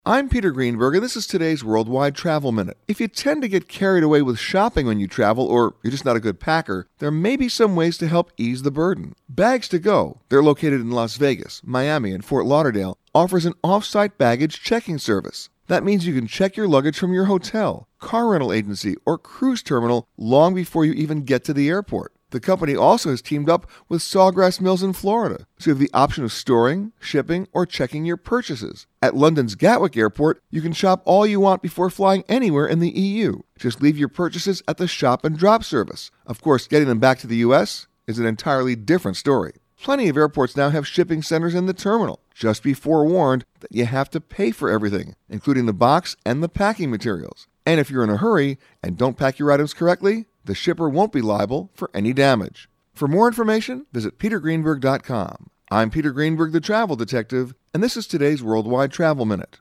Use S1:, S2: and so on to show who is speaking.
S1: I'm Peter Greenberg, and this is today's Worldwide Travel Minute. If you tend to get carried away with shopping when you travel, or you're just not a good packer, there may be some ways to help ease the burden. Bags to Go, they're located in Las Vegas, Miami, and Fort Lauderdale, offers an off-site baggage checking service. That means you can check your luggage from your hotel, car rental agency, or cruise terminal long before you even get to the airport. The company also has teamed up with Sawgrass Mills in Florida, so you have the option of storing, shipping, or checking your purchases. At London's Gatwick Airport, you can shop all you want before flying anywhere in the EU. Just leave your purchases at the shop and drop service. Of course, getting them back to the U.S. is an entirely different story. Plenty of airports now have shipping centers in the terminal. Just be forewarned that you have to pay for everything, including the box and the packing materials. And if you're in a hurry and don't pack your items correctly, the shipper won't be liable for any damage. For more information, visit petergreenberg.com. I'm Peter Greenberg, the Travel Detective, and this is today's Worldwide Travel Minute.